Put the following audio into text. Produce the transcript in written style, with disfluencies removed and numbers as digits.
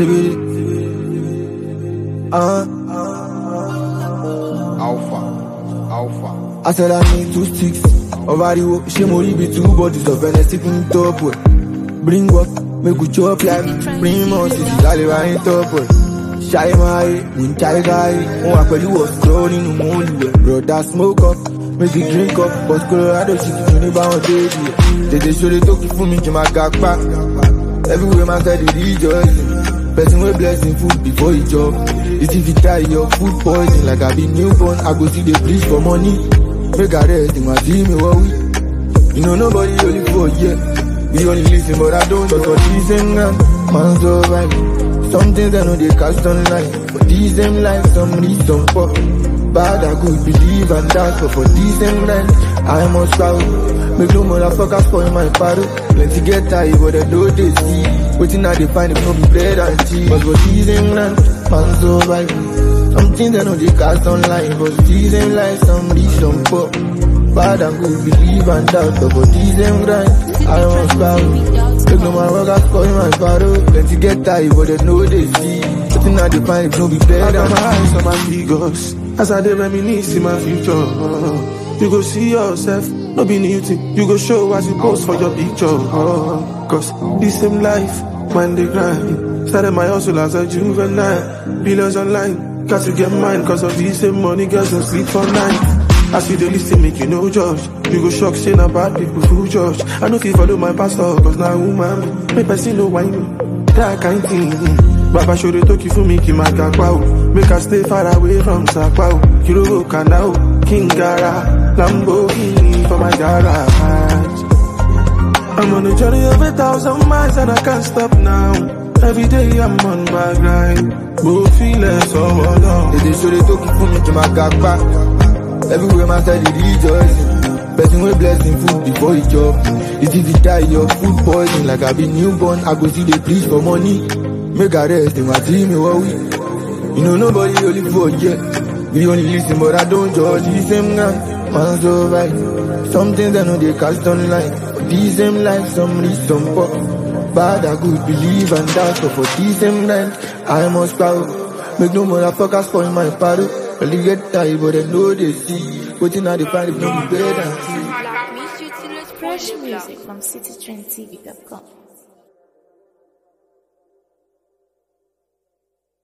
Alpha. I said I need 2 sticks of Ariwo. She mori be 2 bodies of Hennessy in top way. Bring up, make we chop like bring more cities, all in top way. Shy my, win chai guy. Oh, I you was thrown in the moon. Brother smoke up, make it drink up. But Colorado city, you never want to they show they talk for me to my gag back. Everywhere man said they rejoicing. Person with blessing food before he job. It's if you die your food poison. Like I be newborn, I go see the bleach for money. Make a rest in my team, what we. You know nobody only for yeah. We only listen but I don't. But for these same man survive. Some things I know they cast online. For these same life, some need some pop. Bad I could believe and dance. But for these same life, I must proud. Make no motherfuckers spoil my paddle. Plenty get tired, but I know they see. Waiting now they find it, no be bread and cheese. But for these same land, man survive. Some things I know they cast online. But these same life, some need some pop. Bad and good, believe and doubt. But for these same grind, I must proud. Make no motherfuckers spoil my paddle. Plenty get tired, but I know they see. Waiting now they find it, no be bread and cheese. I got my eyes on my figures. As I dey reminisce in my future. You go see yourself, no be new thing. You go show as you post for your picture. Cause this same life, when they grind. Started my hustle as a juvenile. Billions online, got to get mine. Cause of this same money, girls don't sleep for night. As you dey listen, make you no judge. You go shock, saying about people who judge. I know if you follow my pastor, cause now woman, make person no whine me. That kind thing. Baba show they talk you for me, ki makakwa. Make us stay far away from Sakwa. Kiro Kanao, Kingara, Lamborghini for my garage. I'm on a journey of 1,000 miles and I can't stop now. Every day I'm on my grind. Both feelings over long. They show they talk you for me, ki makakwa. Everywhere man said they rejoicing. Person with blessing food before he job. It's if you die your food poison. Like I be newborn, I go see they please for money. Make a rest in my team, what we. You know nobody only for yeah. We only listen but I don't judge. These same man survive. Some things I know they cast online. For these same life, some need some pop. Bad I could believe and doubt. But for these same land, I must proud. Make no motherfuckers spoil my paddle. Only get tired but I know they see. Waiting now they find it, no be better. Fresh music from citytrendtv.com.